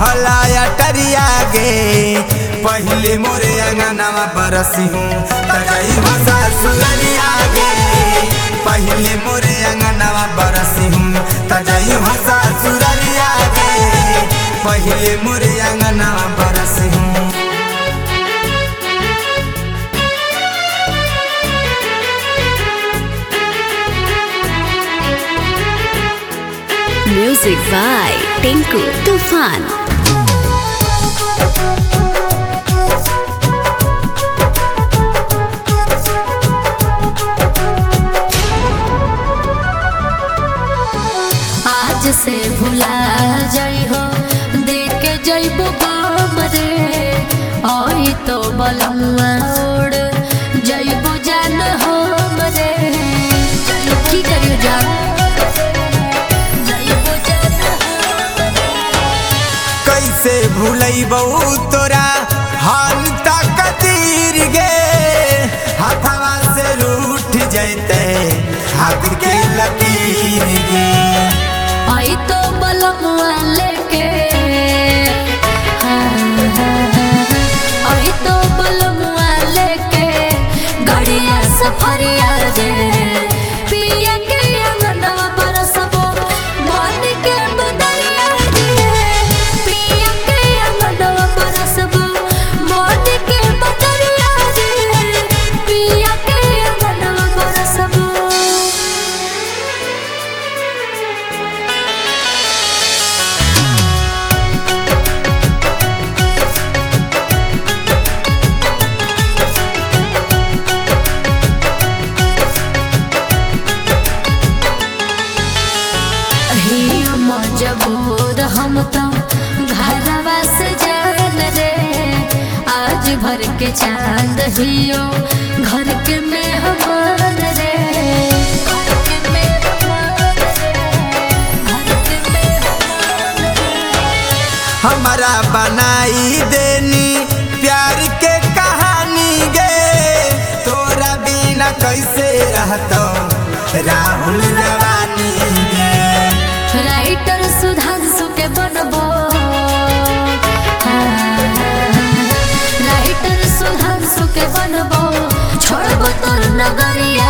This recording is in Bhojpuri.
महला अटरिया गे पहले मोरे अंगनावा बरसी हूँ तजई भाषा सुलरिया गे पहले मोरे अंगनावा बरसी हूँ तजई भाषा सुलरिया गे पहले मोरे अंगनावा बरसी हूँ। Music by Tinku Tufan. आज से भुला जाई हो देख के जइबो गाम रे आई तो बलमुआ ओढ़ जइबो जान हम रे की करियो जान जइबो जान हम कैसे भूलैबौ तोरा हाल तक तीर गे हाथवा से रूठ जैते हाथ के लकीर गे आई तो बलमुआ लेके आई तो बलमुआ लेके गाड़िया सफरिया रे पिया के अंगनवा बरसबो मन के बदरिया रे पिया के अंगनवा बरसबो मन के बदरिया रे पिया के अंगनवा बरसबो। मजबूर हम तो घरवा से जान रे आज भर के चांद हियो घर के मेहमान रे घर के मेहमान हमारा बनाई देनी प्यार के कहानी गे तोरा बिना कैसे रहतो राहुल रवानी गे राइटर सुधांशु के बनबो राइटर सुधांशु के बनबो छोड़बो तोर नगरिया